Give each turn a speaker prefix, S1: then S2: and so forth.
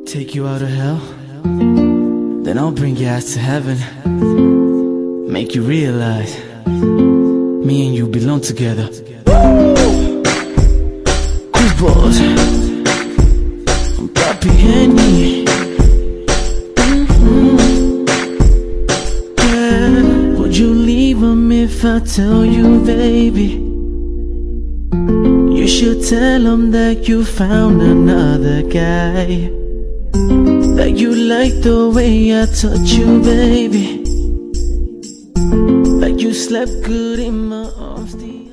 S1: Take you out of hell, then I'll bring your ass to heaven. Make you realize me and you belong together. Goofballs, Papi Henny. Yeah. Would you leave him if I tell you, baby? You should tell him that you found another guy, that you like the way I touch you, baby, that you slept good in my arms.